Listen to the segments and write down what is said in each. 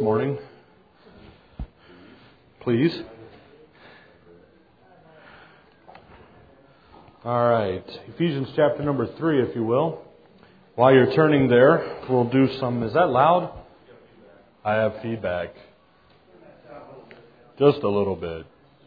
morning. Please. All right. Ephesians chapter number 3, if you will. While you're turning there, we'll do some... Is that loud? I have feedback. Just a little bit.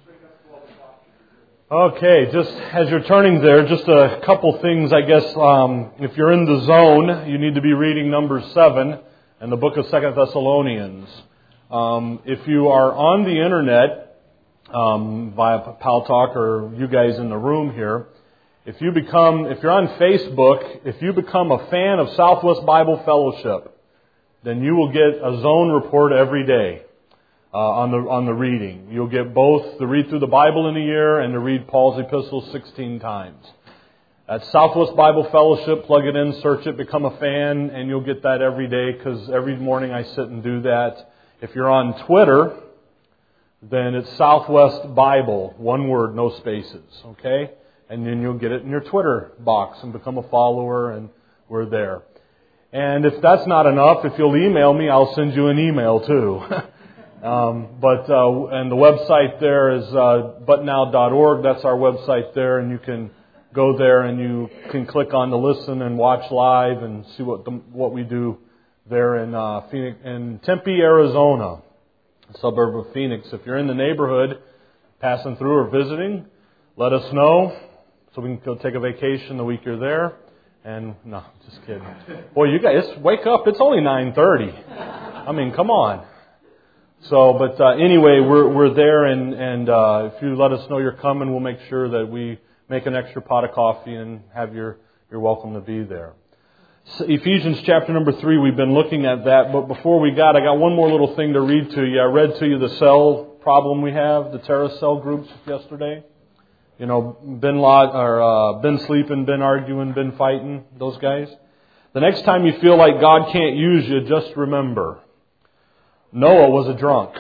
Okay, just as you're turning there, just a couple things, I guess. If you're in the zone, you need to be reading Numbers 7 and the book of 2 Thessalonians. If you are on the internet, via Paltalk or you guys in the room here, if you're on Facebook, if you become a fan of Southwest Bible Fellowship, then you will get a zone report every day on the reading. You'll get both the read through the Bible in a year and to read Paul's epistles 16 times. At Southwest Bible Fellowship, plug it in, search it, become a fan, and you'll get that every day because every morning I sit and do that. If you're on Twitter, then it's Southwest Bible, one word, no spaces, okay? And then you'll get it in your Twitter box and become a follower, and we're there. And if that's not enough, if you'll email me, I'll send you an email too. And the website there is butnow.org. That's our website there, and you can go there and you can click on the listen and watch live and see what we do there in Tempe, Arizona, a suburb of Phoenix. If you're in the neighborhood, passing through or visiting, let us know so we can go take a vacation the week you're there. And no, just kidding. Boy, you guys, wake up! It's only 9:30. I mean, come on. So, but anyway, we're there, and if you let us know you're coming, we'll make sure that we make an extra pot of coffee and have you're welcome to be there. So Ephesians chapter number 3, we've been looking at that, but before I got one more little thing to read to you. I read to you the cell problem we have, the terrorist cell groups yesterday. You know, been sleeping, been arguing, been fighting, those guys. The next time you feel like God can't use you, just remember, Noah was a drunk.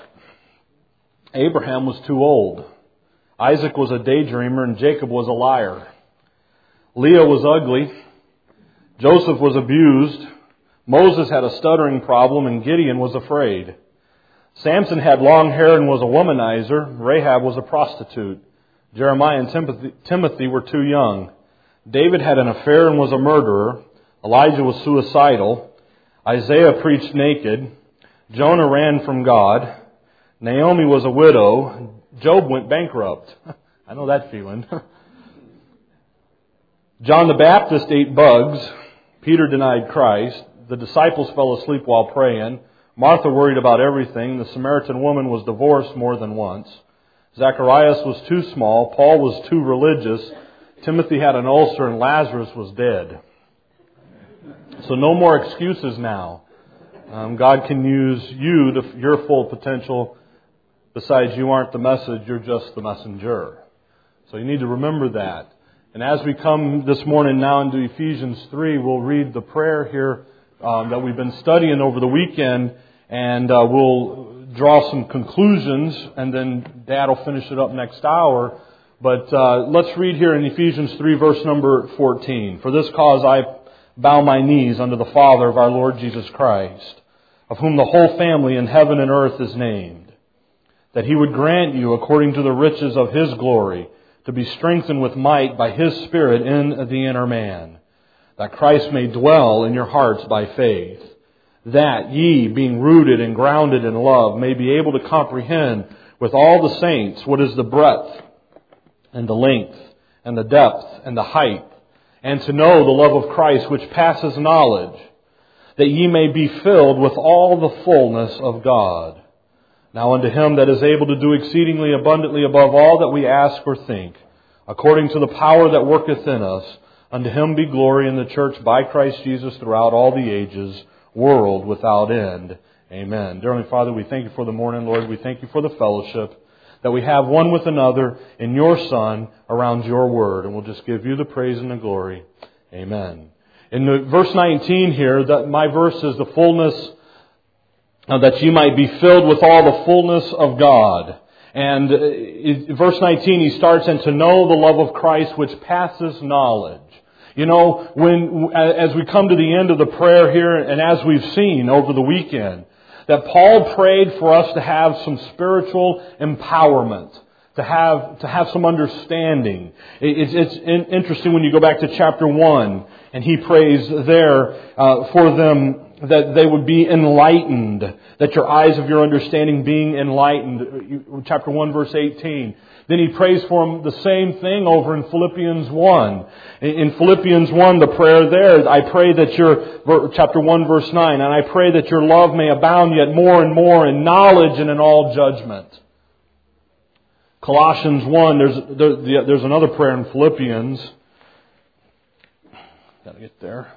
Abraham was too old. Isaac was a daydreamer and Jacob was a liar. Leah was ugly. Joseph was abused. Moses had a stuttering problem and Gideon was afraid. Samson had long hair and was a womanizer. Rahab was a prostitute. Jeremiah and Timothy were too young. David had an affair and was a murderer. Elijah was suicidal. Isaiah preached naked. Jonah ran from God. Naomi was a widow. Job went bankrupt. I know that feeling. John the Baptist ate bugs. Peter denied Christ. The disciples fell asleep while praying. Martha worried about everything. The Samaritan woman was divorced more than once. Zacharias was too small. Paul was too religious. Timothy had an ulcer and Lazarus was dead. So no more excuses now. God can use you to your full potential. Besides, you aren't the message, you're just the messenger. So you need to remember that. And as we come this morning now into Ephesians 3, we'll read the prayer here that we've been studying over the weekend, and we'll draw some conclusions, and then Dad will finish it up next hour. But let's read here in Ephesians 3, verse number 14. For this cause I bow my knees unto the Father of our Lord Jesus Christ, of whom the whole family in heaven and earth is named, that He would grant you, according to the riches of His glory, to be strengthened with might by His Spirit in the inner man, that Christ may dwell in your hearts by faith, that ye, being rooted and grounded in love, may be able to comprehend with all the saints what is the breadth and the length and the depth and the height, and to know the love of Christ which passes knowledge, that ye may be filled with all the fullness of God. Now unto Him that is able to do exceedingly abundantly above all that we ask or think, according to the power that worketh in us, unto Him be glory in the church by Christ Jesus throughout all the ages, world without end. Amen. Dear Heavenly Father, we thank You for the morning, Lord. We thank You for the fellowship that we have one with another in Your Son around Your Word. And we'll just give You the praise and the glory. Amen. In verse 19 here, that my verse is the fullness, that you might be filled with all the fullness of God. And in verse 19 he starts, and to know the love of Christ which passes knowledge. You know, as we come to the end of the prayer here, and as we've seen over the weekend, that Paul prayed for us to have some spiritual empowerment, to have some understanding. It's interesting when you go back to chapter 1, and he prays there for them that they would be enlightened, that your eyes of your understanding being enlightened. Chapter 1, verse 18. Then he prays for them the same thing over in Philippians 1. In Philippians 1, the prayer there, I pray that your, chapter 1, verse 9, and I pray that your love may abound yet more and more in knowledge and in all judgment. Colossians 1, there's another prayer in Philippians. Got to get there.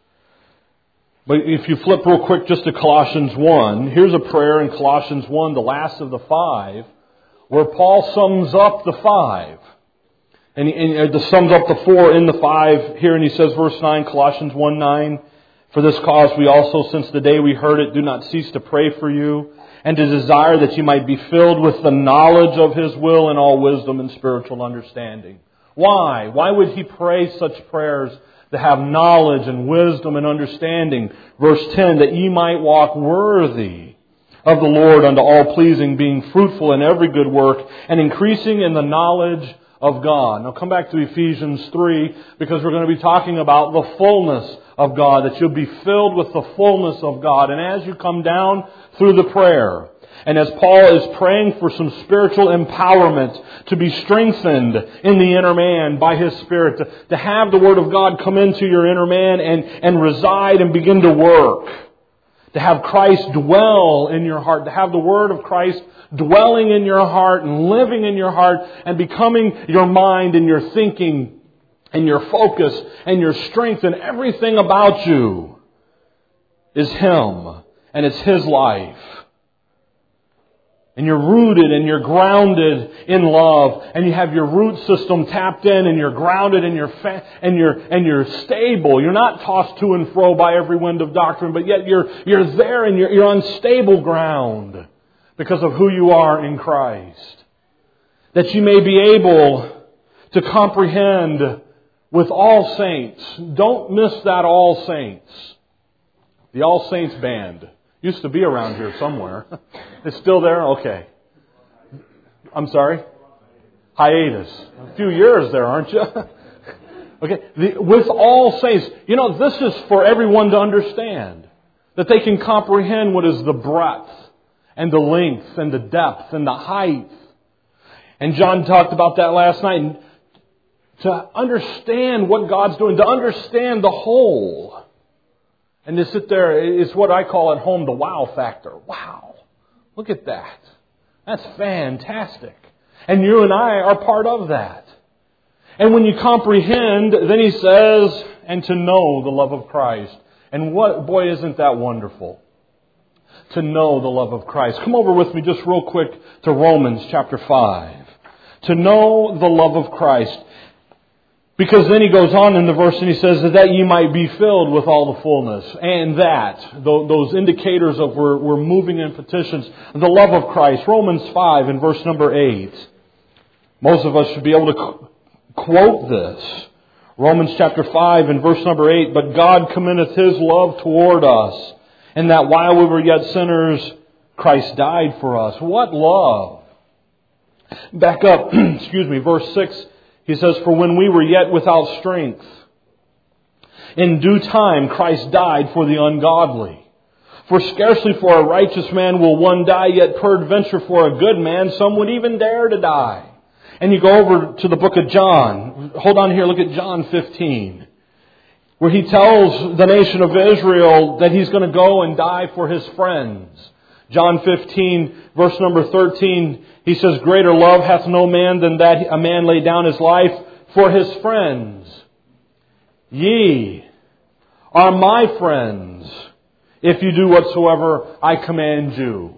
But if you flip real quick just to Colossians 1, here's a prayer in Colossians 1, the last of the 5, where Paul sums up the 5. And he sums up the 4 in the 5 here, and he says, verse 9, Colossians 1:9, for this cause we also, since the day we heard it, do not cease to pray for you, and to desire that you might be filled with the knowledge of His will and all wisdom and spiritual understanding. Why? Why would he pray such prayers? To have knowledge and wisdom and understanding. Verse 10, that ye might walk worthy of the Lord unto all pleasing, being fruitful in every good work, and increasing in the knowledge of God. Now come back to Ephesians 3, because we're going to be talking about the fullness of God, that you'll be filled with the fullness of God. And as you come down through the prayer, and as Paul is praying for some spiritual empowerment to be strengthened in the inner man by His Spirit, to have the Word of God come into your inner man and reside and begin to work, to have Christ dwell in your heart, to have the Word of Christ dwelling in your heart and living in your heart and becoming your mind and your thinking and your focus and your strength, and everything about you is Him and it's His life. And you're rooted and you're grounded in love, and you have your root system tapped in, and you're grounded and you're stable. You're not tossed to and fro by every wind of doctrine, but yet you're there and you're on stable ground because of who you are in Christ. That you may be able to comprehend with all saints. Don't miss that all saints. The All Saints Band. Used to be around here somewhere. It's still there? Okay. I'm sorry? Hiatus. A few years there, aren't you? Okay. With all saints. You know, this is for everyone to understand. That they can comprehend what is the breadth and the length and the depth and the height. And John talked about that last night. To understand what God's doing. To understand the whole. And to sit there, it's what I call at home the wow factor. Wow. Look at that. That's fantastic. And you and I are part of that. And when you comprehend, then he says, and to know the love of Christ. And boy, isn't that wonderful. To know the love of Christ. Come over with me just real quick to Romans chapter 5. To know the love of Christ. Because then he goes on in the verse and he says that ye might be filled with all the fullness. And that, those indicators of we're moving in petitions, the love of Christ. Romans 5 in verse number 8. Most of us should be able to quote this. Romans chapter 5 and verse number 8. But God commendeth His love toward us, and that while we were yet sinners, Christ died for us. What love? Back up, verse 6. He says, for when we were yet without strength, in due time Christ died for the ungodly. For scarcely for a righteous man will one die, yet peradventure for a good man some would even dare to die. And you go over to the book of John. Hold on here, look at John 15. Where he tells the nation of Israel that he's going to go and die for his friends. John 15, verse number 13, he says, greater love hath no man than that a man lay down his life for his friends. Ye are my friends, if you do whatsoever I command you.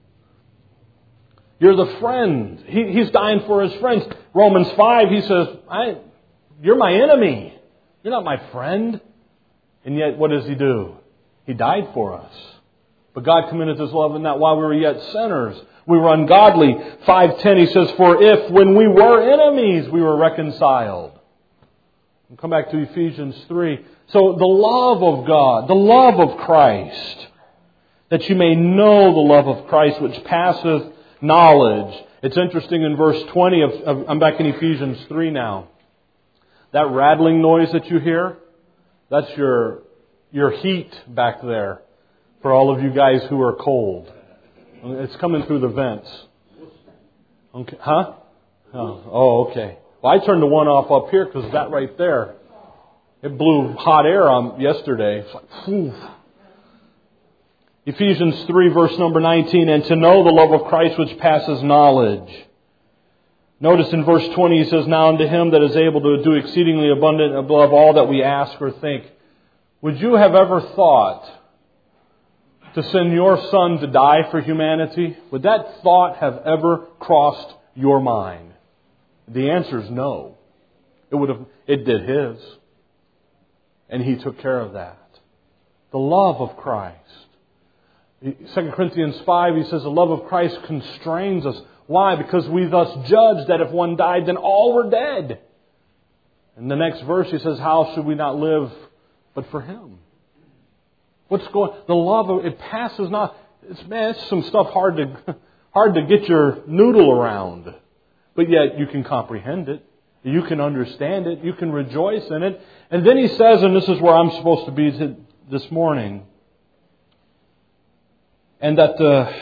You're the friend. He's dying for his friends. Romans 5, he says, you're my enemy. You're not my friend. And yet, what does He do? He died for us. But God commendeth His love in that while we were yet sinners, we were ungodly. 5:10, he says, for if when we were enemies, we were reconciled. We'll come back to Ephesians 3. So the love of God, the love of Christ, that you may know the love of Christ which passeth knowledge. It's interesting in verse 20 I'm back in Ephesians 3 now. That rattling noise that you hear, that's your heat back there for all of you guys who are cold. It's coming through the vents. Okay. Huh? Oh, okay. Well, I turned the one off up here because that right there, it blew hot air on yesterday. It's like, phew. Ephesians 3 verse number 19, and to know the love of Christ which passes knowledge. Notice in verse 20 he says, now unto Him that is able to do exceedingly abundant above all that we ask or think. Would you have ever thought to send your Son to die for humanity? Would that thought have ever crossed your mind? The answer is no. It did His. And He took care of that. The love of Christ. 2 Corinthians 5, he says, the love of Christ constrains us. Why? Because we thus judge that if one died, then all were dead. And the next verse he says, how should we not live but for Him? The love of it passes not. It's some stuff hard to get your noodle around. But yet you can comprehend it. You can understand it. You can rejoice in it. And then he says, and this is where I'm supposed to be this morning, and that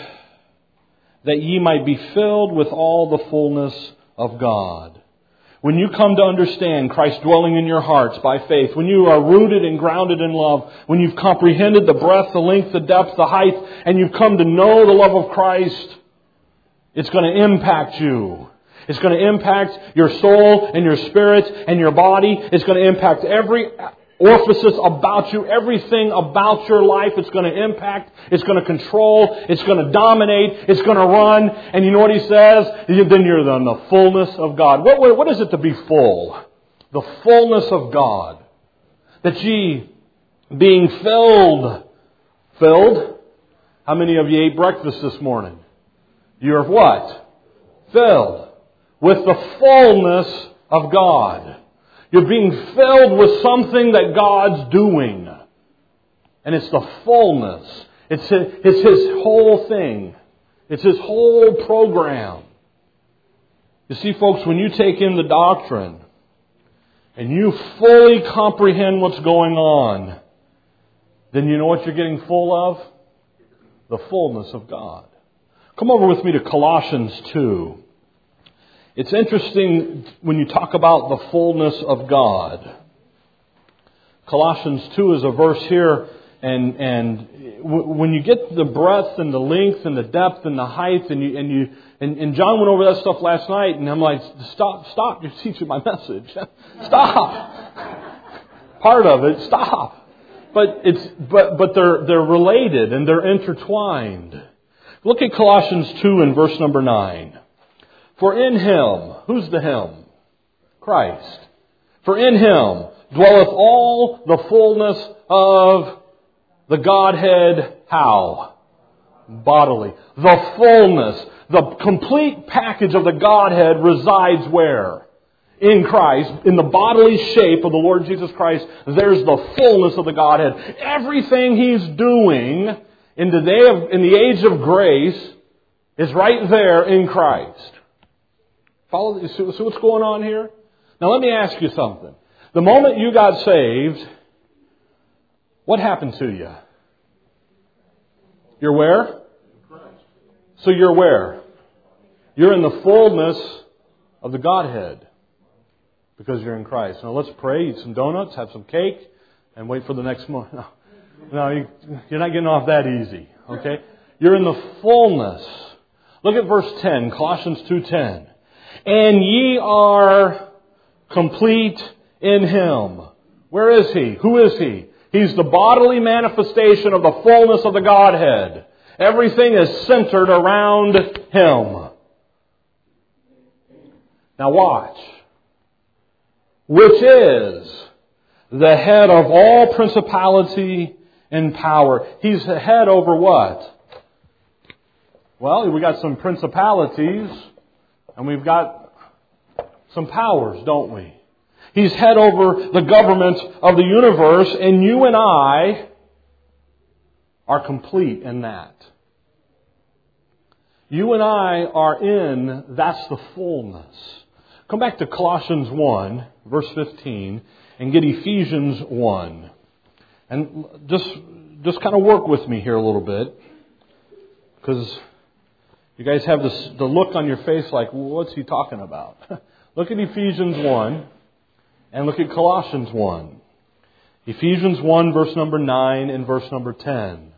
ye might be filled with all the fullness of God. When you come to understand Christ dwelling in your hearts by faith, when you are rooted and grounded in love, when you've comprehended the breadth, the length, the depth, the height, and you've come to know the love of Christ, it's going to impact you. It's going to impact your soul and your spirit and your body. It's going to impact every orifice about you, everything about your life. It's going to impact, it's going to control, it's going to dominate, it's going to run. And you know what he says? Then you're in the fullness of God. What is it to be full? The fullness of God. That ye, being filled. How many of you ate breakfast this morning? You're what? Filled. With the fullness of God. You're being filled with something that God's doing. And it's the fullness. It's His whole thing. It's His whole program. You see, folks, when you take in the doctrine and you fully comprehend what's going on, then you know what you're getting full of? The fullness of God. Come over with me to Colossians 2. It's interesting when you talk about the fullness of God. Colossians 2 is a verse here, and when you get the breadth and the length and the depth and the height, and John went over that stuff last night, and I'm like, stop! You're teaching my message. Stop. Part of it, stop. But they're related and they're intertwined. Look at Colossians 2 and verse number 9. For in Him, who's the Him? Christ. For in Him dwelleth all the fullness of the Godhead. How? Bodily. The fullness, the complete package of the Godhead resides where? In Christ, in the bodily shape of the Lord Jesus Christ. There's the fullness of the Godhead. Everything He's doing in the age of grace is right there in Christ. Follow? See what's going on here? Now let me ask you something. The moment you got saved, what happened to you? You're where? So you're where? You're in the fullness of the Godhead. Because you're in Christ. Now let's pray, eat some donuts, have some cake, and wait for the next month. No, you're not getting off that easy. Okay? You're in the fullness. Look at verse 10, Colossians 2:10. And ye are complete in Him. Where is He? Who is He? He's the bodily manifestation of the fullness of the Godhead. Everything is centered around Him. Now watch. Which is the head of all principality and power. He's the head over what? Well, we got some principalities and we've got some powers, don't we? He's head over the government of the universe, and you and I are complete in that. You and I are in, that's the fullness. Come back to Colossians 1, verse 15, and get Ephesians 1. And just kind of work with me here a little bit, because you guys have the look on your face like, what's he talking about? Look at Ephesians 1 and look at Colossians 1. Ephesians 1, verse number 9 and verse number 10.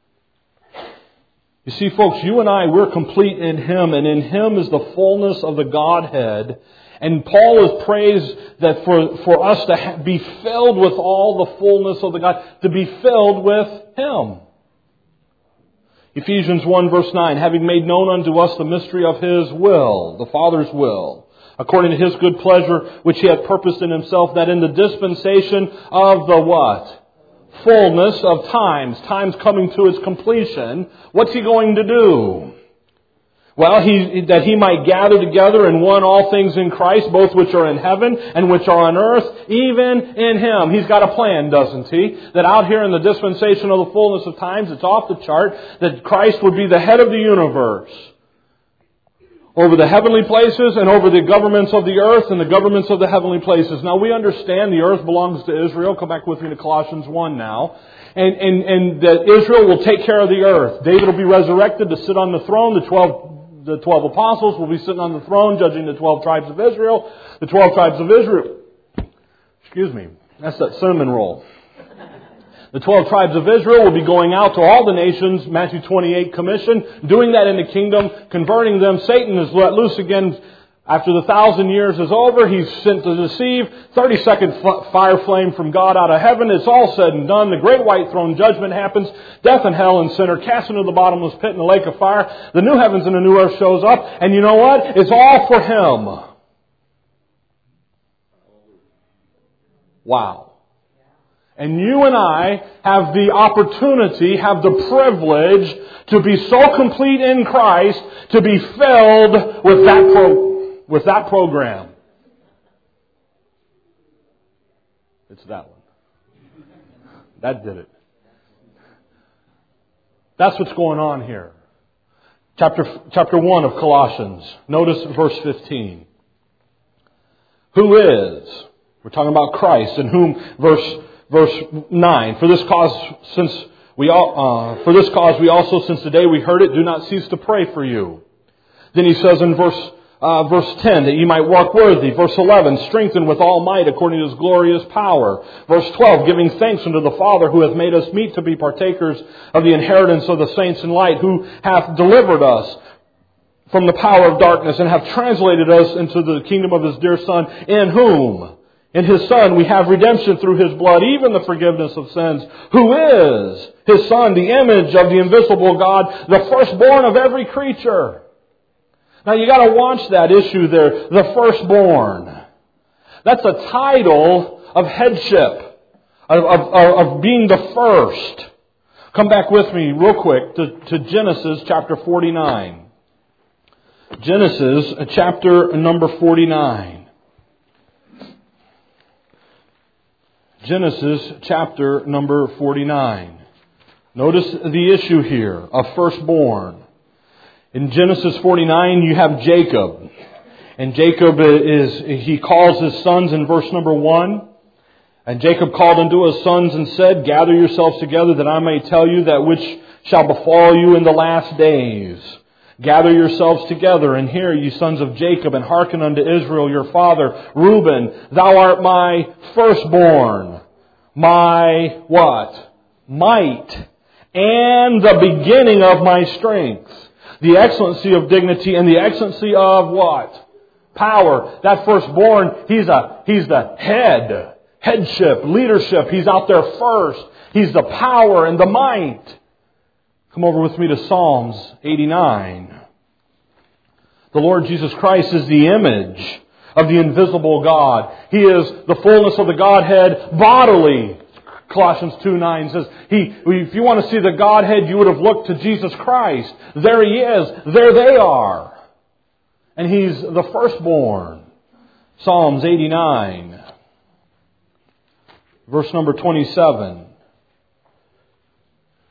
You see, folks, you and I, we're complete in Him, and in Him is the fullness of the Godhead. And Paul has praised that for us to be filled with all the fullness of the God, to be filled with Him. Ephesians 1 verse 9, having made known unto us the mystery of His will, the Father's will, according to His good pleasure, which He hath purposed in Himself, that in the dispensation of the what? Fullness of times coming to its completion, what's He going to do? Well, that He might gather together in one all things in Christ, both which are in heaven and which are on earth, even in Him. He's got a plan, doesn't He? That out here in the dispensation of the fullness of times, it's off the chart, that Christ would be the head of the universe. Over the heavenly places and over the governments of the earth and the governments of the heavenly places. Now we understand the earth belongs to Israel. Come back with me to Colossians 1 now. And that Israel will take care of the earth. David will be resurrected to sit on the throne. The 12 apostles will be sitting on the throne judging the 12 tribes of Israel. The 12 tribes of Israel. Excuse me. That's that cinnamon roll. The 12 tribes of Israel will be going out to all the nations, Matthew 28 commission, doing that in the kingdom, converting them. Satan is let loose again after the 1,000 years is over. He's sent to deceive. 30-second fire flame from God out of heaven. It's all said and done. The great white throne judgment happens. Death and hell and sin are cast into the bottomless pit in the lake of fire. The new heavens and the new earth shows up. And you know what? It's all for Him. Wow. And you and I have the opportunity, have the privilege to be so complete in Christ, to be filled with that program. It's that one. That did it. That's what's going on here. Chapter 1 of Colossians. Notice verse 15. Who is? We're talking about Christ, in whom verse 9. For this cause we also, since the day we heard it, do not cease to pray for you. Then he says in verse 10, that ye might walk worthy. Verse 11, strengthened with all might according to His glorious power. Verse 12, giving thanks unto the Father who hath made us meet to be partakers of the inheritance of the saints in light, who hath delivered us from the power of darkness and hath translated us into the kingdom of His dear Son, in whom, in His Son, we have redemption through His blood, even the forgiveness of sins, who is His Son, the image of the invisible God, the firstborn of every creature. Now you got to watch that issue there, the firstborn. That's a title of headship, of being the first. Come back with me real quick to Genesis chapter 49. Genesis chapter number 49. Genesis chapter number 49. Notice the issue here of firstborn. In Genesis 49 you have Jacob. And Jacob he calls his sons in verse number 1. And Jacob called unto his sons and said, gather yourselves together that I may tell you that which shall befall you in the last days. Gather yourselves together and hear, ye sons of Jacob, and hearken unto Israel your father. Reuben, thou art my firstborn, my what? Might, and the beginning of my strength. The excellency of dignity and the excellency of what? Power. That firstborn, he's the head. Headship, leadership. He's out there first. He's the power and the might. Come over with me to Psalms 89. The Lord Jesus Christ is the image of the invisible God. He is the fullness of the Godhead bodily. Colossians 2:9 says, if you want to see the Godhead, you would have looked to Jesus Christ. There He is. There they are. And He's the firstborn. Psalms 89. Verse number 27.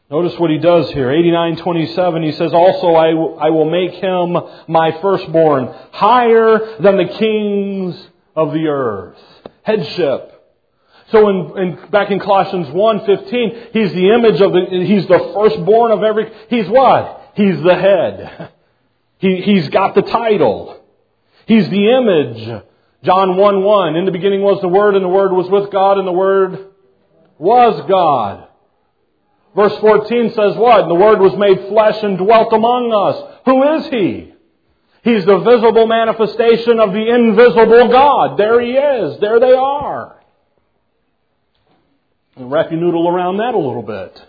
Notice what he does here. 89:27, he says, also I will make him my firstborn, higher than the kings of the earth. Headship. So back in Colossians 1:15, he's the image of he's the firstborn of every, he's what? He's the head. He's got the title. He's the image. John 1:1, in the beginning was the Word, and the Word was with God, and the Word was God. Verse 14 says what? And the Word was made flesh and dwelt among us. Who is He? He's the visible manifestation of the invisible God. There He is. There they are. And wrap your noodle around that a little bit.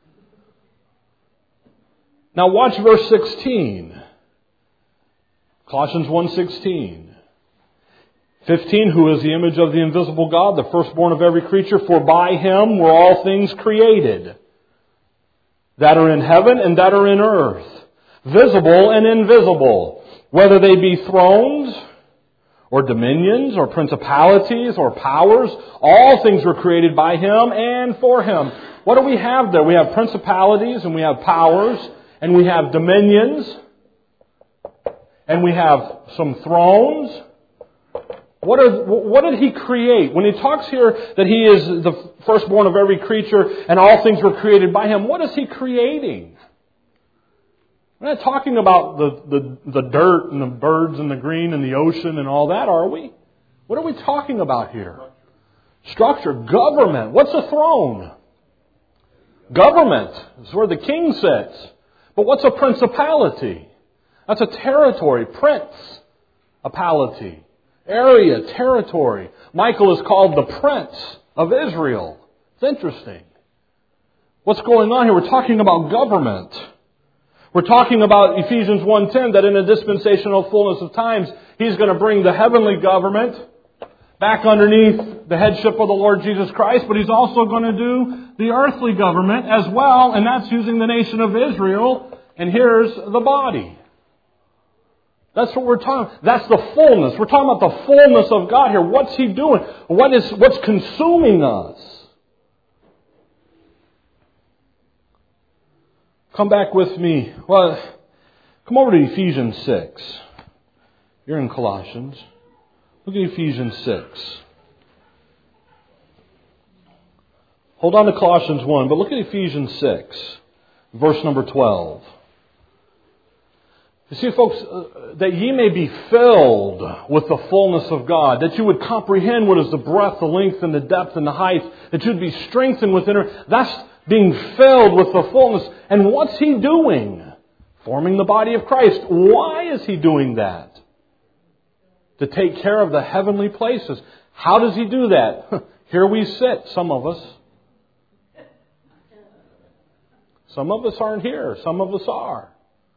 Now watch verse 16. Colossians 1:16. 15, who is the image of the invisible God, the firstborn of every creature, for by Him were all things created, that are in heaven and that are in earth, visible and invisible, whether they be thrones or dominions or principalities or powers, all things were created by Him and for Him. What do we have there? We have principalities and we have powers and we have dominions and we have some thrones. What did He create? When He talks here that He is the firstborn of every creature and all things were created by Him, what is He creating? We're not talking about the dirt and the birds and the green and the ocean and all that, are we? What are we talking about here? Structure. Government. What's a throne? Government is where the king sits. But what's a principality? That's a territory. Prince-apality. Area, territory. Michael is called the Prince of Israel. It's interesting. What's going on here? We're talking about government. We're talking about Ephesians 1:10, that in a dispensational fullness of times, He's going to bring the heavenly government back underneath the headship of the Lord Jesus Christ, but He's also going to do the earthly government as well, and that's using the nation of Israel, and here's the body. That's what we're talking about. That's the fullness. We're talking about the fullness of God here. What's He doing? What's consuming us? Come back with me. Well, come over to Ephesians 6. You're in Colossians. Look at Ephesians 6. Hold on to Colossians 1, but look at Ephesians 6, verse number 12. You see, folks, that ye may be filled with the fullness of God, that you would comprehend what is the breadth, the length, and the depth, and the height, that you would be strengthened within her. That's being filled with the fullness. And what's He doing? Forming the body of Christ. Why is He doing that? To take care of the heavenly places. How does He do that? Here we sit, some of us. Some of us aren't here. Some of us are.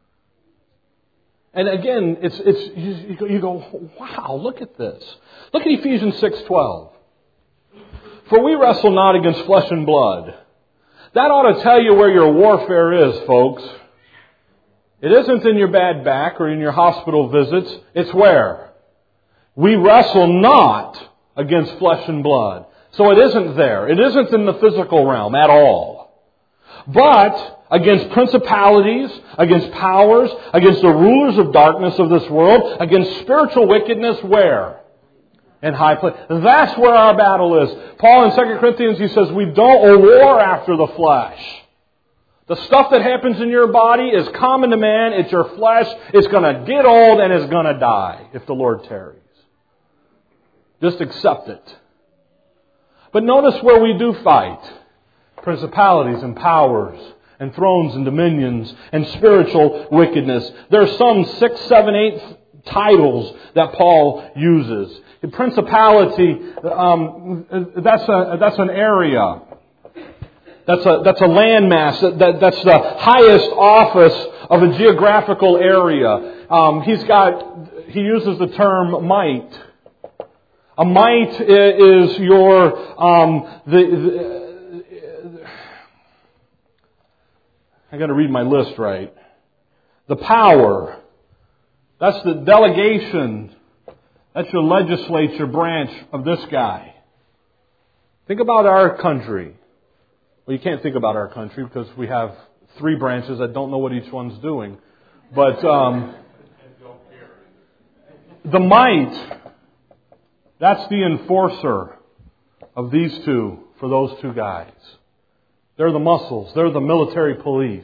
And again, you go, wow, look at this. Look at Ephesians 6:12. For we wrestle not against flesh and blood. That ought to tell you where your warfare is, folks. It isn't in your bad back or in your hospital visits. It's where? We wrestle not against flesh and blood. So it isn't there. It isn't in the physical realm at all. But against principalities, against powers, against the rulers of darkness of this world, against spiritual wickedness where? In high place. That's where our battle is. Paul in 2 Corinthians, he says, we don't war after the flesh. The stuff that happens in your body is common to man. It's your flesh. It's going to get old and it's going to die if the Lord tarries. Just accept it. But notice where we do fight. Principalities and powers and thrones and dominions and spiritual wickedness. There's some 6, 7, 8 titles that Paul uses. The principality, that's an area. That's a landmass. That's the highest office of a geographical area. He uses the term might. A might is I got to read my list right. The power. That's the delegation. That's your legislature branch of this guy. Think about our country. Well, you can't think about our country because we have 3 branches that don't know what each one's doing. But the might, that's the enforcer of these two for those 2 guys. They're the muscles. They're the military police.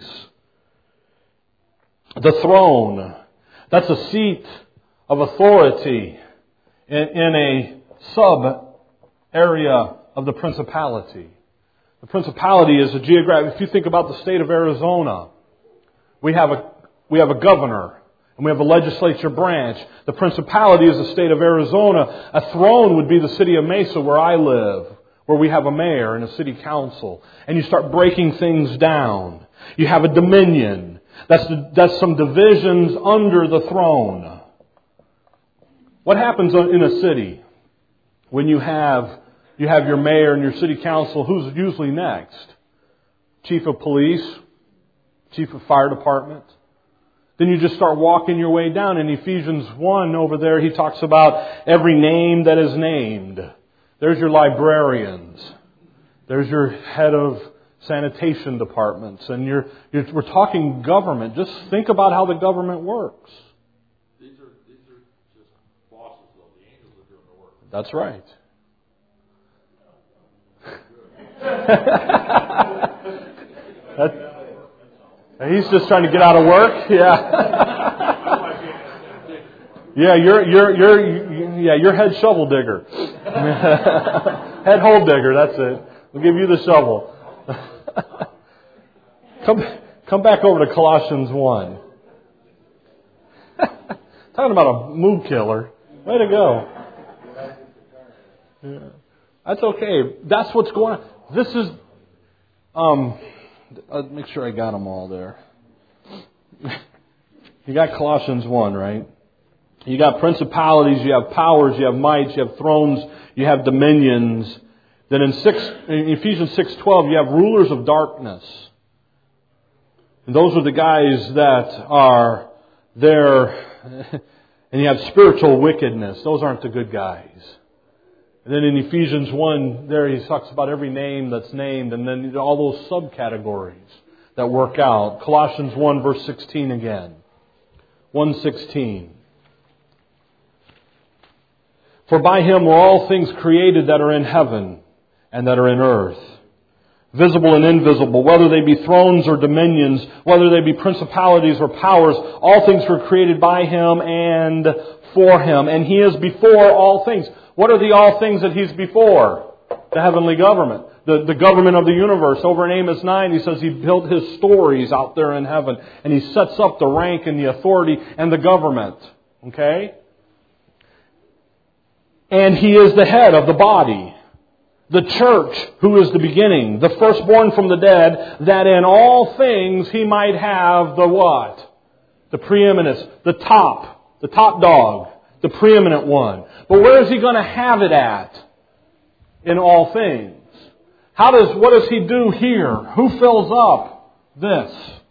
The throne, that's a seat of authority in a sub-area of the principality. The principality is a geographic. If you think about the state of Arizona, we have a governor and we have a legislature branch. The principality is the state of Arizona. A throne would be the city of Mesa, where I live, where we have a mayor and a city council. And you start breaking things down. You have a dominion. That's some divisions under the throne. What happens in a city when you have your mayor and your city council? Who's usually next? Chief of police, chief of fire department. Then you just start walking your way down. In Ephesians 1 over there, he talks about every name that is named. There's your librarians. There's your head of sanitation departments. And we're talking government. Just think about how the government works. These are just bosses, though. The angels are doing the work. That's right. He's just trying to get out of work. Yeah. Yeah, you're head shovel digger. Head hole digger, that's it. We'll give you the shovel. Come back over to Colossians 1. Talking about a mood killer. Way to go. Yeah. That's okay. That's what's going on. This is, I'll make sure I got them all there. You got Colossians 1, right? You got principalities, you have powers, you have mights, you have thrones, you have dominions. Then in Ephesians 6:12, you have rulers of darkness. And those are the guys that are there. And you have spiritual wickedness. Those aren't the good guys. And then in Ephesians 1, there he talks about every name that's named, and then all those subcategories that work out. Colossians 1, verse 16 again. 1:16. For by Him were all things created that are in heaven and that are in earth, visible and invisible, whether they be thrones or dominions, whether they be principalities or powers, all things were created by Him and for Him. And He is before all things. What are the all things that He's before? The heavenly government. The government of the universe. Over in Amos 9, he says He built His stories out there in heaven. And He sets up the rank and the authority and the government. Okay? And He is the head of the body. The church, who is the beginning, the firstborn from the dead, that in all things He might have the what? The preeminence, the top dog, the preeminent one. But where is He going to have it at? In all things. What does He do here? Who fills up this?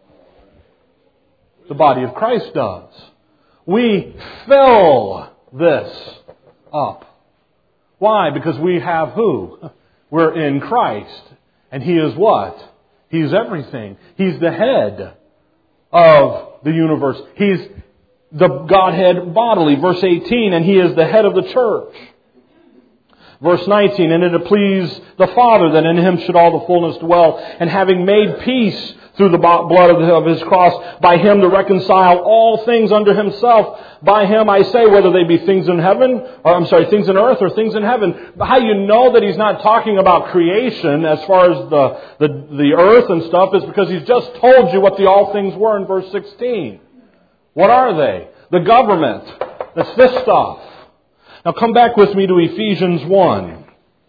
The body of Christ does. We fill this up. Why? Because we have who? We're in Christ. And He is what? He's everything. He's the head of the universe. He's the Godhead bodily. Verse 18, and He is the head of the church. Verse 19, and it pleased the Father that in Him should all the fullness dwell, and having made peace through the blood of His cross, by Him to reconcile all things unto Himself. By Him, I say, whether they be things in heaven, things in earth or things in heaven. How you know that He's not talking about creation as far as the earth and stuff is because He's just told you what the all things were in verse 16. What are they? The government. That's this stuff. Now come back with me to Ephesians 1.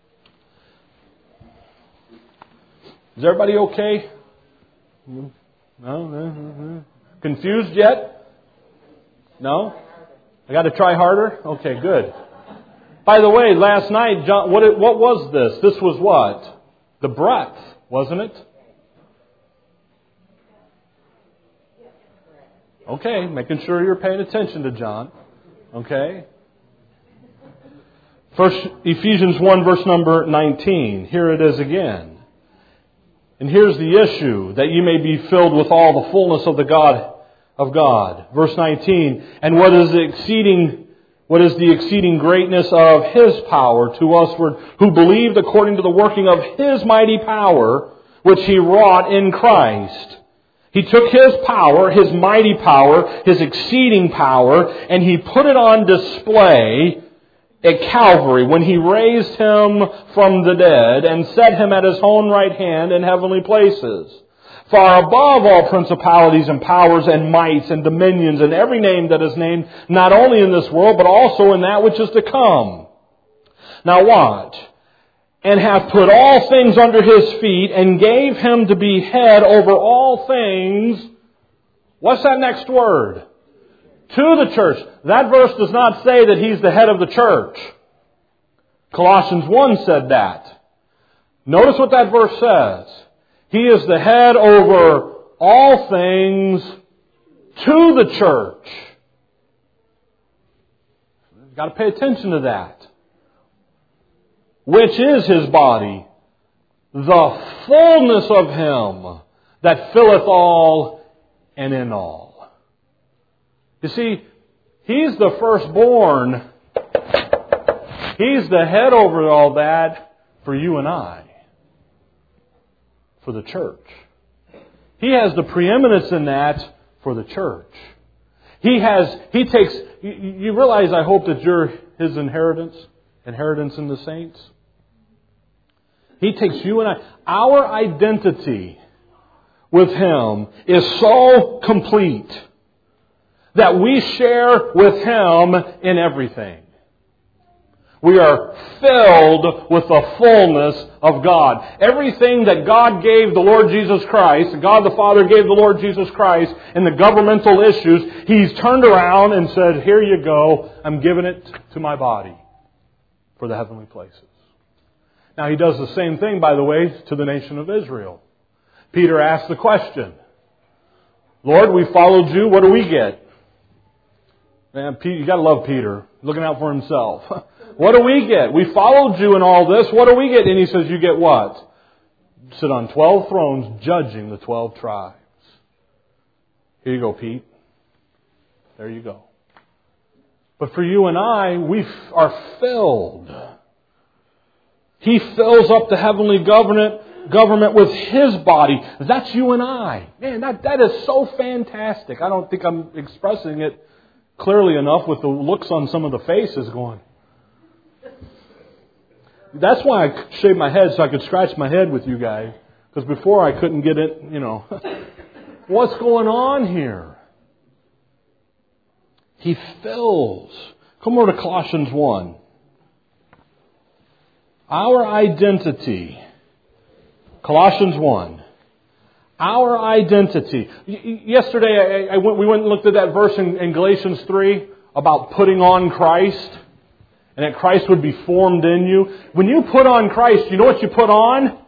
Is everybody okay? No? Confused yet? No? I got to try harder? Okay, good. By the way, last night, John, what was this? This was what? The breath, wasn't it? Okay, making sure you're paying attention to John. Okay? First, Ephesians 1, verse number 19. Here it is again. And here's the issue, that you may be filled with all the fullness of the God of God. Verse 19, and what is the exceeding greatness of His power to us who believed according to the working of His mighty power, which He wrought in Christ. He took His power, His mighty power, His exceeding power, and He put it on display at Calvary when He raised Him from the dead and set Him at His own right hand in heavenly places, far above all principalities and powers and mights and dominions and every name that is named, not only in this world, but also in that which is to come. Now watch. And hath put all things under His feet, and gave Him to be head over all things. What's that next word? To the church. That verse does not say that He's the head of the church. Colossians 1 said that. Notice what that verse says. He is the head over all things to the church. You've got to pay attention to that. Which is His body, the fullness of Him that filleth all and in all. You see, He's the firstborn. He's the head over all that for you and I. For the church. He has the preeminence in that for the church. He takes, you realize, I hope, that you're His inheritance in the saints. He takes you and I. Our identity with Him is so complete that we share with Him in everything. We are filled with the fullness of God. Everything that God gave the Lord Jesus Christ, God the Father gave the Lord Jesus Christ in the governmental issues, He's turned around and said, here you go, I'm giving it to my body for the heavenly places. Now He does the same thing, by the way, to the nation of Israel. Peter asked the question, Lord, we followed You, what do we get? Man, you got to love Peter, looking out for himself. What do we get? We followed You in all this, what do we get? And he says, you get what? Sit on 12 thrones judging the 12 tribes. Here you go, Pete. There you go. But for you and I, we are filled. He fills up the heavenly government with His body. That's you and I. Man, that is so fantastic. I don't think I'm expressing it clearly enough with the looks on some of the faces going. That's why I shaved my head, so I could scratch my head with you guys. Because before I couldn't get it, What's going on here? He fills. Come over to Colossians 1. Our identity. Colossians 1. Our identity. Yesterday we went and looked at that verse in Galatians 3 about putting on Christ. And that Christ would be formed in you. When you put on Christ, you know what you put on?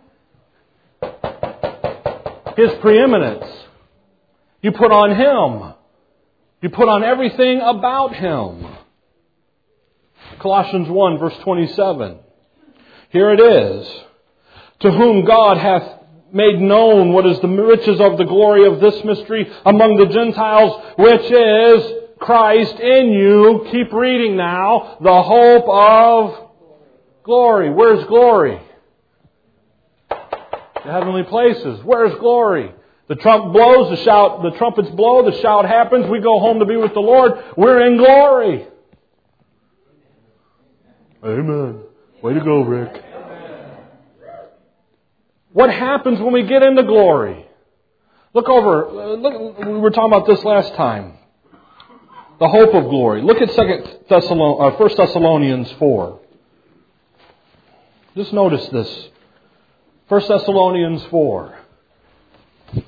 His preeminence. You put on Him. You put on everything about Him. Colossians 1 verse 27. Here it is. To whom God hath made known what is the riches of the glory of this mystery among the Gentiles, which is Christ in you. Keep reading now. The hope of glory. Where's glory? The heavenly places. Where's glory? The trump blows, the trumpets blow, the shout happens, we go home to be with the Lord. We're in glory. Amen. Way to go, Rick. What happens when we get into glory? Look, we were talking about this last time. The hope of glory. Look at 1 Thessalonians 4. Just notice this. 1 Thessalonians 4. Is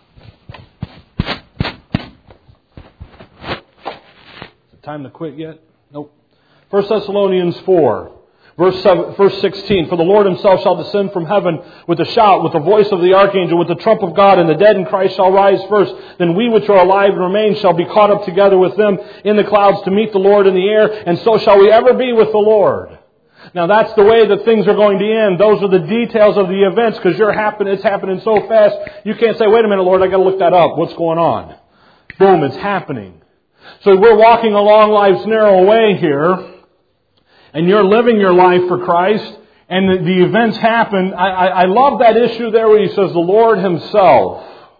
it time to quit yet? Nope. 1 Thessalonians 4. Verse 16, for the Lord Himself shall descend from heaven with a shout, with the voice of the archangel, with the trump of God, and the dead in Christ shall rise first. Then we which are alive and remain shall be caught up together with them in the clouds to meet the Lord in the air, and so shall we ever be with the Lord. Now that's the way that things are going to end. Those are the details of the events because it's happening so fast. You can't say, wait a minute, Lord, I got to look that up. What's going on? Boom, it's happening. So we're walking along life's narrow way here, and you're living your life for Christ, and the events happen. I love that issue there where he says the Lord Himself.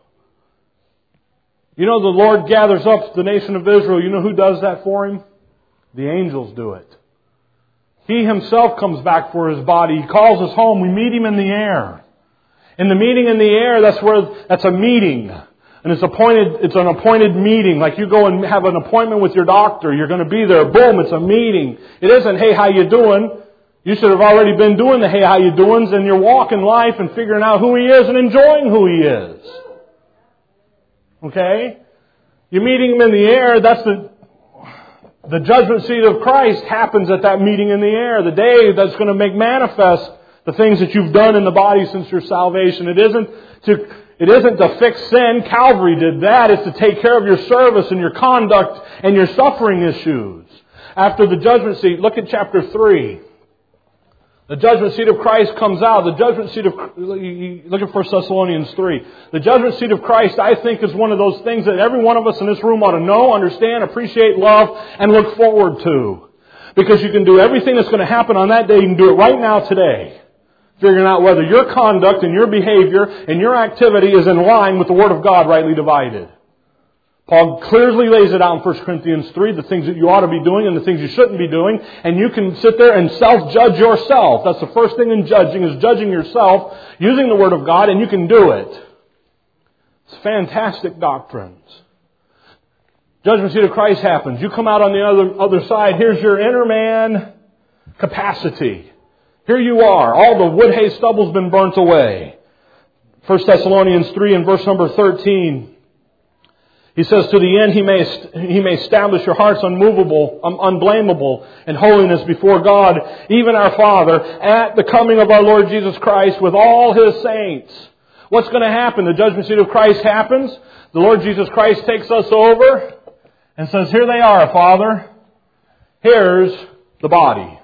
You know, the Lord gathers up the nation of Israel. You know who does that for Him? The angels do it. He Himself comes back for His body. He calls us home. We meet Him in the air. In the meeting in the air, that's a meeting. And it's an appointed meeting. Like you go and have an appointment with your doctor. You're going to be there. Boom, it's a meeting. It isn't, hey, how you doing? You should have already been doing the hey, how you doings, and you're walking life and figuring out who He is and enjoying who He is. Okay? You're meeting Him in the air. That's the judgment seat of Christ happens at that meeting in the air. The day that's going to make manifest the things that you've done in the body since your salvation. It isn't to fix sin. Calvary did that. It's to take care of your service and your conduct and your suffering issues. After the judgment seat, look at chapter 3. The judgment seat of Christ comes out. The judgment seat of... Look at 1 Thessalonians 3. The judgment seat of Christ, I think, is one of those things that every one of us in this room ought to know, understand, appreciate, love, and look forward to. Because you can do everything that's going to happen on that day. You can do it right now today. Figuring out whether your conduct and your behavior and your activity is in line with the Word of God rightly divided. Paul clearly lays it out in 1 Corinthians 3, the things that you ought to be doing and the things you shouldn't be doing. And you can sit there and self-judge yourself. That's the first thing in judging, is judging yourself using the Word of God, and you can do it. It's fantastic doctrines. Judgment seat of Christ happens. You come out on the other side. Here's your inner man capacity. Here you are. All the wood, hay, stubble's been burnt away. 1 Thessalonians 3 and verse number 13. He says, to the end He may establish your hearts unmovable, unblameable in holiness before God, even our Father, at the coming of our Lord Jesus Christ with all His saints. What's going to happen? The judgment seat of Christ happens. The Lord Jesus Christ takes us over and says, here they are, Father. Here's the body.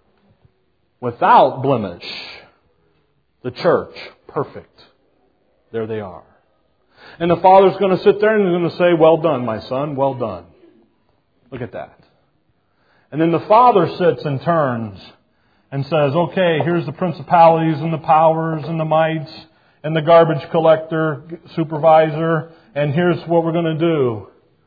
Without blemish. The church. Perfect. There they are. And the Father's going to sit there and He's going to say, well done, my son, well done. Look at that. And then the Father sits and turns and says, okay, here's the principalities and the powers and the mights and the garbage collector, supervisor, and here's what we're going to do.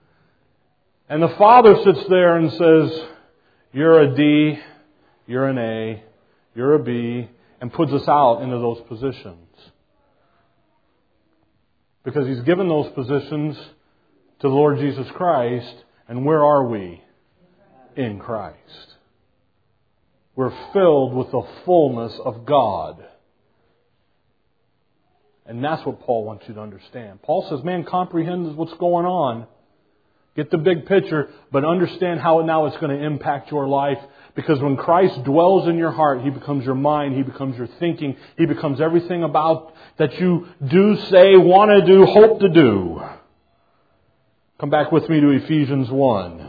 And the Father sits there and says, you're a D, you're an A, you're a B, and puts us out into those positions. Because He's given those positions to the Lord Jesus Christ. And where are we? In Christ. We're filled with the fullness of God. And that's what Paul wants you to understand. Paul says, man, comprehend what's going on. Get the big picture, but understand how now it's going to impact your life. Because when Christ dwells in your heart, He becomes your mind, He becomes your thinking, He becomes everything about that you do, say, want to do, hope to do. Come back with me to Ephesians 1.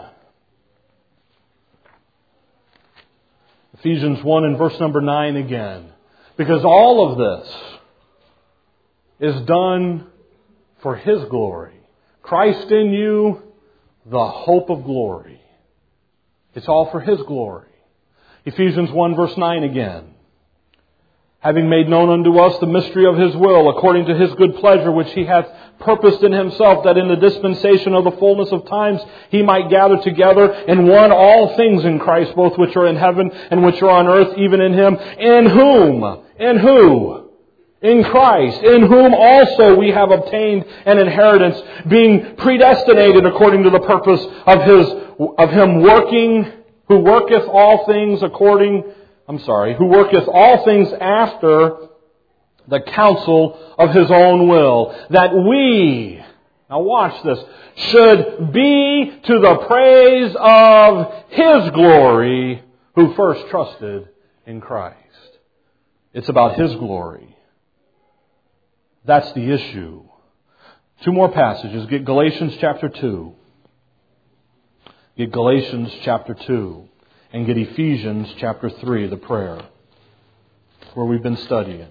Ephesians 1 and verse number 9 again. Because all of this is done for His glory. Christ in you, the hope of glory. It's all for His glory. Ephesians 1 verse 9 again. Having made known unto us the mystery of His will, according to His good pleasure, which He hath purposed in Himself, that in the dispensation of the fullness of times He might gather together in one all things in Christ, both which are in heaven and which are on earth, even in Him, in whom? In who? In Christ, in whom also we have obtained an inheritance, being predestinated according to the purpose of Him working, who worketh all things who worketh all things after the counsel of His own will, that we, now watch this, should be to the praise of His glory, who first trusted in Christ. It's about His glory. That's the issue. Two more passages. Get Galatians chapter 2. Get Galatians chapter 2. and get Ephesians chapter 3, the prayer, where we've been studying.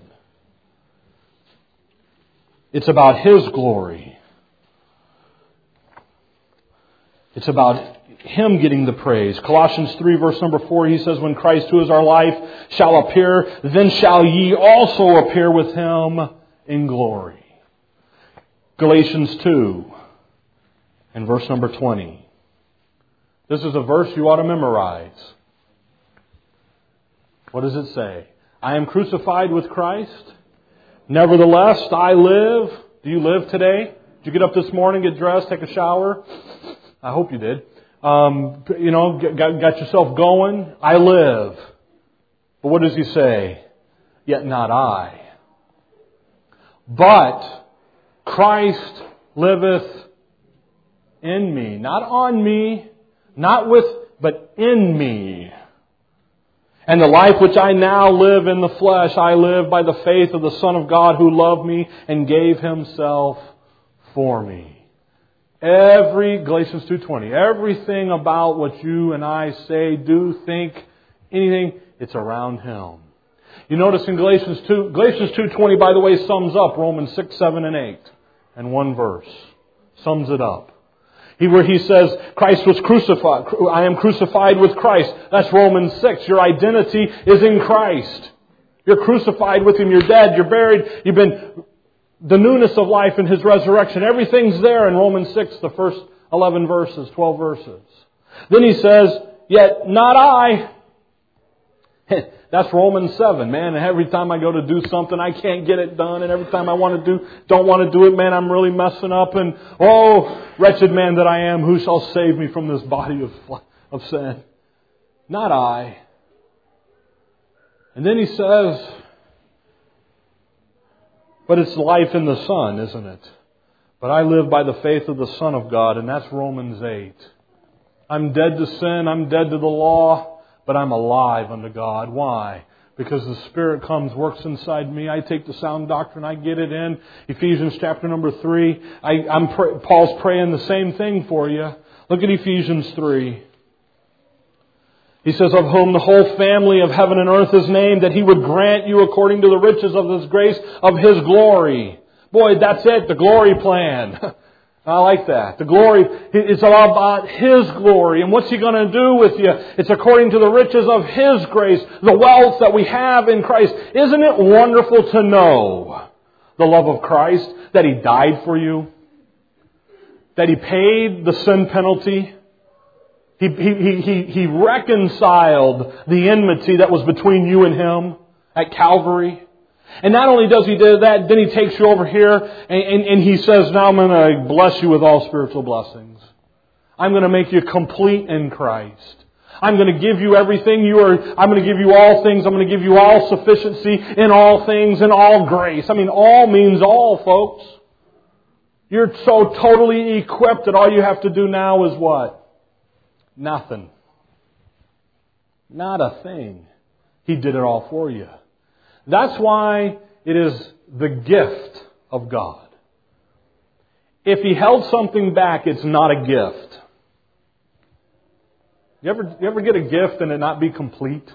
It's about His glory. It's about Him getting the praise. Colossians 3 verse number 4, he says, when Christ, who is our life, shall appear, then shall ye also appear with Him in glory. Galatians 2 and verse number 20. This is a verse you ought to memorize. What does it say? I am crucified with Christ. Nevertheless, I live. Do you live today? Did you get up this morning, get dressed, take a shower? I hope you did. Got yourself going. I live. But what does he say? Yet not I. But Christ liveth in me. Not on me, not with, but in me. And the life which I now live in the flesh, I live by the faith of the Son of God who loved me and gave Himself for me. Galatians 2:20, everything about what you and I say, do, think, anything, it's around Him. You notice in Galatians 2:20, by the way, sums up Romans 6, 7, and 8. And one verse sums it up. Where he says, Christ was crucified. I am crucified with Christ. That's Romans 6. Your identity is in Christ. You're crucified with Him. You're dead. You're buried. You've been the newness of life in His resurrection. Everything's there in Romans 6, the first 11 verses, 12 verses. Then he says, yet not I. That's Romans 7, man. And every time I go to do something, I can't get it done. And every time I don't want to do it, man, I'm really messing up. And, oh, wretched man that I am, who shall save me from this body of sin? Not I. And then he says, but it's life in the Son, isn't it? But I live by the faith of the Son of God, and that's Romans 8. I'm dead to sin, I'm dead to the law. But I'm alive unto God. Why? Because the Spirit comes, works inside me. I take the sound doctrine, I get it in. Ephesians chapter number 3. Paul's praying the same thing for you. Look at Ephesians 3. He says, of whom the whole family of heaven and earth is named, that He would grant you according to the riches of His grace of His glory. Boy, that's it, the glory plan. I like that. The glory, it's all about His glory. And what's He going to do with you? It's according to the riches of His grace, the wealth that we have in Christ. Isn't it wonderful to know the love of Christ? That He died for you? That He paid the sin penalty? He reconciled the enmity that was between you and Him at Calvary. And not only does He do that, then He takes you over here and He says, now I'm going to bless you with all spiritual blessings. I'm going to make you complete in Christ. I'm going to give you everything I'm going to give you all things. I'm going to give you all sufficiency in all things and all grace. I mean, all means all, folks. You're so totally equipped that all you have to do now is what? Nothing. Not a thing. He did it all for you. That's why it is the gift of God. If He held something back, it's not a gift. You ever get a gift and it not be complete?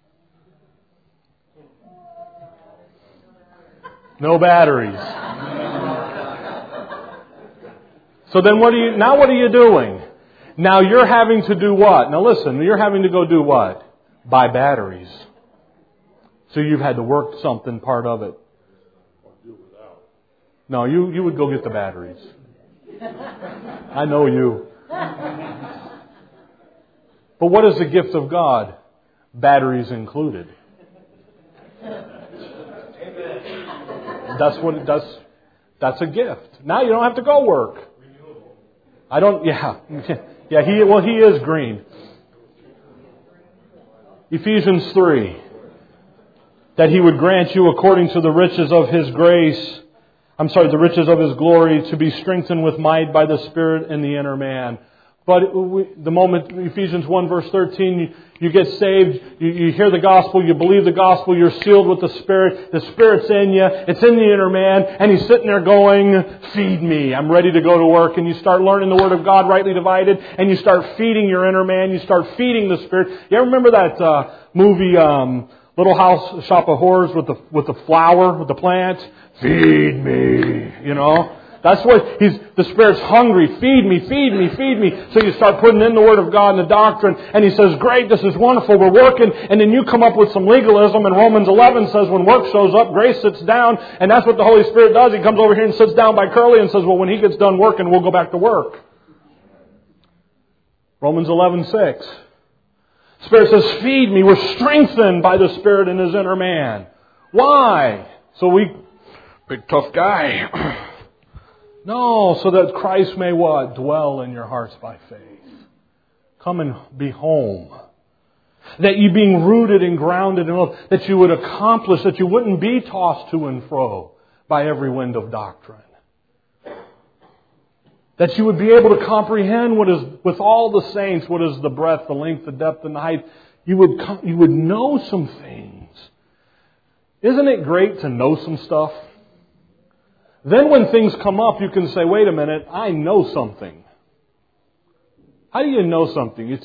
No batteries. So then what are you doing? Now you're having to do what? Now listen, you're having to go do what? Buy batteries. So you've had to work something, part of it. No, you would go get the batteries. I know you. But what is the gift of God? Batteries included. That's what it does. That's a gift. Now you don't have to go work. Yeah, he is green. Ephesians 3. That He would grant you according to the riches of His grace, the riches of His glory, to be strengthened with might by the Spirit in the inner man. But the moment, Ephesians 1 verse 13, you get saved, you hear the gospel, you believe the gospel, you're sealed with the Spirit's in you, it's in the inner man, and He's sitting there going, feed me, I'm ready to go to work. And you start learning the Word of God rightly divided, and you start feeding your inner man, you start feeding the Spirit. You ever remember that movie, Little House Shop of Horrors with the flower, with the plant? Feed me, you know. That's what the Spirit's hungry. Feed me, feed me, feed me. So you start putting in the Word of God and the doctrine, and He says, great, this is wonderful, we're working. And then you come up with some legalism, and Romans 11 says when work shows up, grace sits down, and that's what the Holy Spirit does. He comes over here and sits down by Curly and says, well, when he gets done working, we'll go back to work. Romans 11:6. Spirit says, feed me. We're strengthened by the Spirit in His inner man. Why? So big tough guy. No, so that Christ may what? Dwell in your hearts by faith. Come and be home. That you being rooted and grounded in love, that you would accomplish, that you wouldn't be tossed to and fro by every wind of doctrine. That you would be able to comprehend what is, with all the saints, what is the breadth, the length, the depth, and the height. You would know some things. Isn't it great to know some stuff? Then when things come up, you can say, wait a minute, I know something. How do you know something?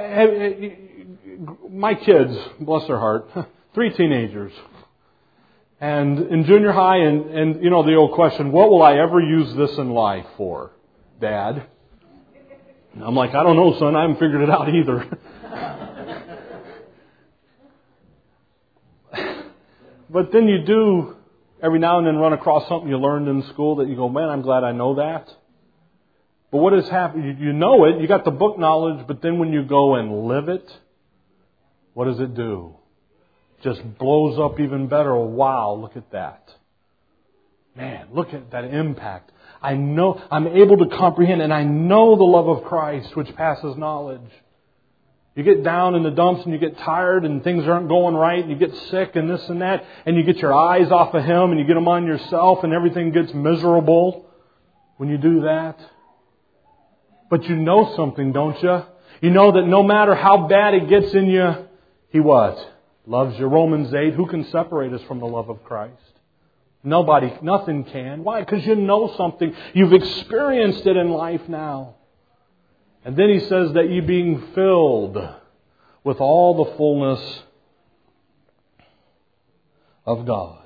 My kids, bless their heart, 3 teenagers. And in junior high, and you know the old question, what will I ever use this in life for, Dad? And I'm like, I don't know, son, I haven't figured it out either. But then you do every now and then run across something you learned in school that you go, man, I'm glad I know that. But what has happened? You know it, you got the book knowledge, but then when you go and live it, what does it do? Just blows up even better. Wow, look at that. Man, look at that impact. I know, I'm able to comprehend, and I know the love of Christ, which passes knowledge. You get down in the dumps and you get tired and things aren't going right and you get sick and this and that, and you get your eyes off of Him and you get them on yourself and everything gets miserable when you do that. But you know something, don't you? You know that no matter how bad it gets in you, He what? Loves you. Romans 8, who can separate us from the love of Christ? Nobody, nothing can. Why? Because you know something. You've experienced it in life now. And then he says that you being filled with all the fullness of God.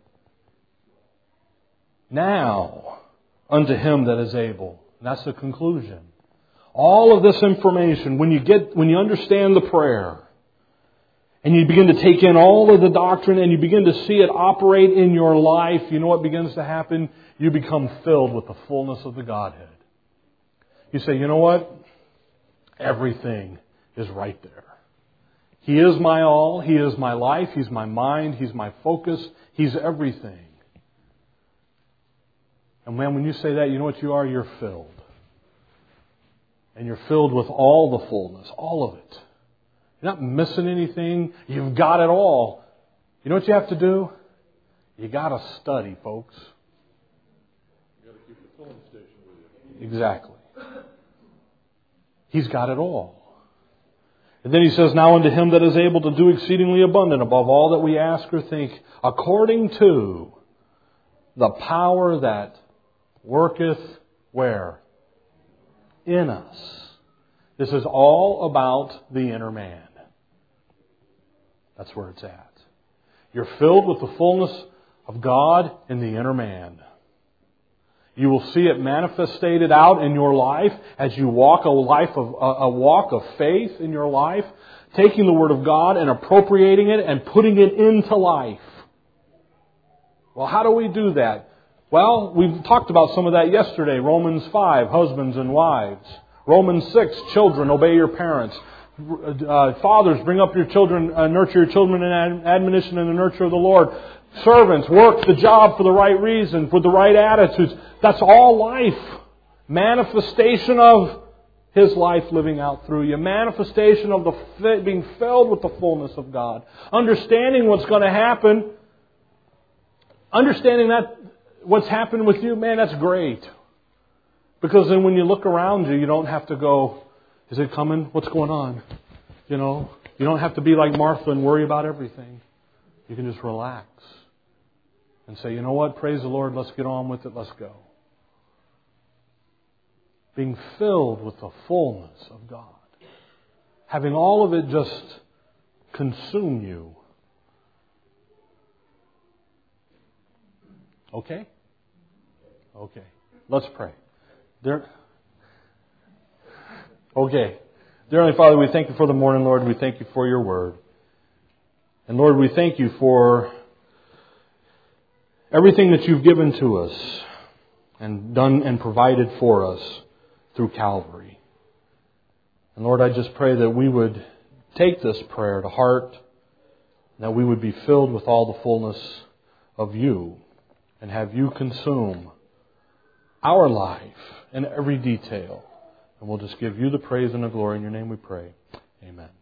Now, unto Him that is able. And that's the conclusion. All of this information, when you understand the prayer, and you begin to take in all of the doctrine and you begin to see it operate in your life, you know what begins to happen? You become filled with the fullness of the Godhead. You say, you know what? Everything is right there. He is my all. He is my life. He's my mind. He's my focus. He's everything. And man, when you say that, you know what you are? You're filled. And you're filled with all the fullness. All of it. You're not missing anything. You've got it all. You know what you have to do? You got to study, folks. You got to keep the filling station with you. Exactly. He's got it all. And then he says, now unto Him that is able to do exceedingly abundant above all that we ask or think, according to the power that worketh where? In us. This is all about the inner man. That's where it's at. You're filled with the fullness of God in the inner man. You will see it manifested out in your life as you walk a walk of faith in your life, taking the Word of God and appropriating it and putting it into life. Well, how do we do that? Well, we've talked about some of that yesterday. Romans 5, husbands and wives. Romans 6, children, obey your parents. Fathers, bring up your children, nurture your children in admonition and the nurture of the Lord. Servants, work the job for the right reason, with the right attitudes. That's all life. Manifestation of His life living out through you. Manifestation of being filled with the fullness of God. Understanding what's going to happen. Understanding that what's happened with you, man, that's great. Because then when you look around you, you don't have to go, is it coming? What's going on? You know, you don't have to be like Martha and worry about everything. You can just relax and say, you know what? Praise the Lord. Let's get on with it. Let's go. Being filled with the fullness of God. Having all of it just consume you. Okay? Okay. Let's pray. Okay. Dear Heavenly Father, we thank you for the morning, Lord. We thank you for your word. And Lord, we thank you for everything that you've given to us and done and provided for us through Calvary. And Lord, I just pray that we would take this prayer to heart, that we would be filled with all the fullness of you and have you consume our life in every detail. And we'll just give you the praise and the glory. In your name we pray. Amen.